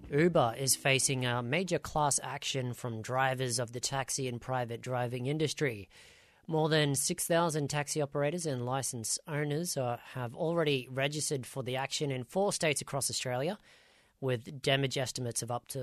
Uber is facing a major class action from drivers of the taxi and private driving industry. More than 6,000 taxi operators and licence owners have already registered for the action in 4 states across Australia, with damage estimates of up to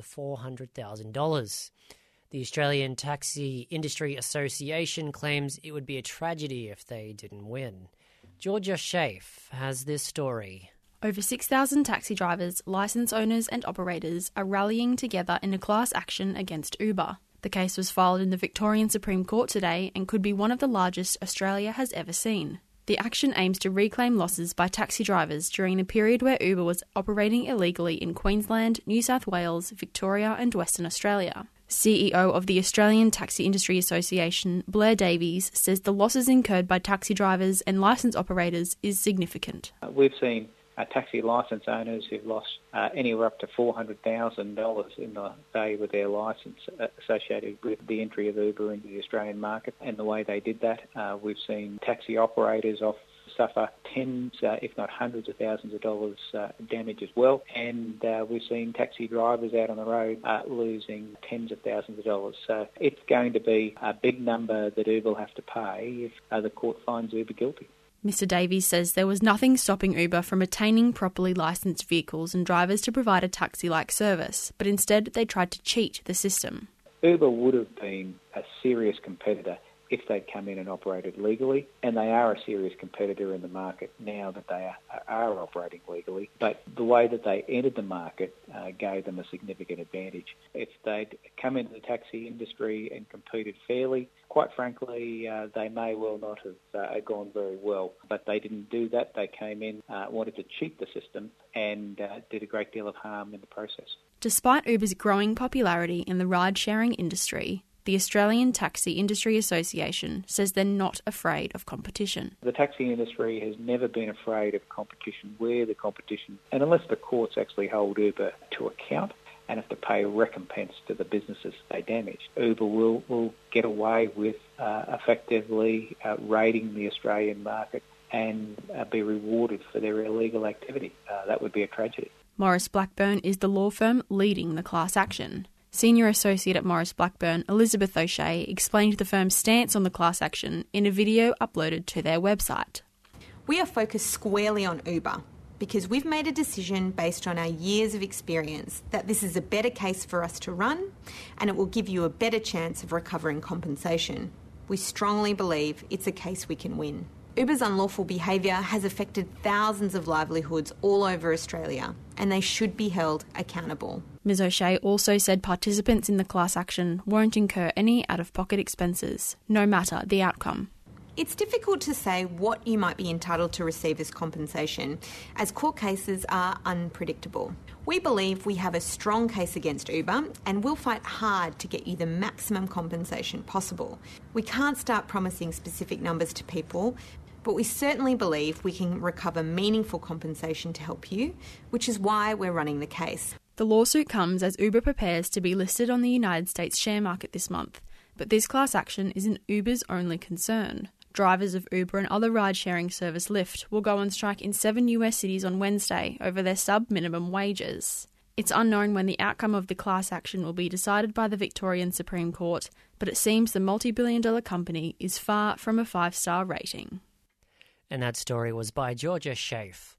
$400,000. The Australian Taxi Industry Association claims it would be a tragedy if they didn't win. Georgia Shafe has this story. Over 6,000 taxi drivers, licence owners and operators are rallying together in a class action against Uber. The case was filed in the Victorian Supreme Court today and could be one of the largest Australia has ever seen. The action aims to reclaim losses by taxi drivers during the period where Uber was operating illegally in Queensland, New South Wales, Victoria and Western Australia. CEO of the Australian Taxi Industry Association, Blair Davies, says the losses incurred by taxi drivers and licence operators is significant. We've seen taxi licence owners who've lost anywhere up to $400,000 in the value of their licence associated with the entry of Uber into the Australian market and the way they did that. We've seen taxi operators suffer tens, if not hundreds of thousands of dollars damage as well. And we've seen taxi drivers out on the road losing tens of thousands of dollars. So it's going to be a big number that Uber will have to pay if the court finds Uber guilty. Mr Davies says there was nothing stopping Uber from attaining properly licensed vehicles and drivers to provide a taxi-like service, but instead they tried to cheat the system. Uber would have been a serious competitor if they'd come in and operated legally, and they are a serious competitor in the market now that they are operating legally. But the way that they entered the market gave them a significant advantage. If they'd come into the taxi industry and competed fairly, quite frankly, they may well not have gone very well. But they didn't do that. They came in, wanted to cheat the system, and did a great deal of harm in the process. Despite Uber's growing popularity in the ride-sharing industry, the Australian Taxi Industry Association says they're not afraid of competition. The taxi industry has never been afraid of competition where the competition, and unless the courts actually hold Uber to account and have to pay recompense to the businesses they damaged, Uber will get away with effectively raiding the Australian market and be rewarded for their illegal activity. That would be a tragedy. Maurice Blackburn is the law firm leading the class action. Senior Associate at Maurice Blackburn, Elizabeth O'Shea, explained the firm's stance on the class action in a video uploaded to their website. We are focused squarely on Uber because we've made a decision based on our years of experience that this is a better case for us to run and it will give you a better chance of recovering compensation. We strongly believe it's a case we can win. Uber's unlawful behaviour has affected thousands of livelihoods all over Australia, and they should be held accountable. Ms O'Shea also said participants in the class action won't incur any out-of-pocket expenses, no matter the outcome. It's difficult to say what you might be entitled to receive as compensation, as court cases are unpredictable. We believe we have a strong case against Uber and we'll fight hard to get you the maximum compensation possible. We can't start promising specific numbers to people, but we certainly believe we can recover meaningful compensation to help you, which is why we're running the case. The lawsuit comes as Uber prepares to be listed on the United States share market this month, but this class action isn't Uber's only concern. Drivers of Uber and other ride-sharing service Lyft will go on strike in 7 US cities on Wednesday over their sub-minimum wages. It's unknown when the outcome of the class action will be decided by the Victorian Supreme Court, but it seems the multi-billion-dollar company is far from a 5-star rating. And that story was by Georgia Shafe.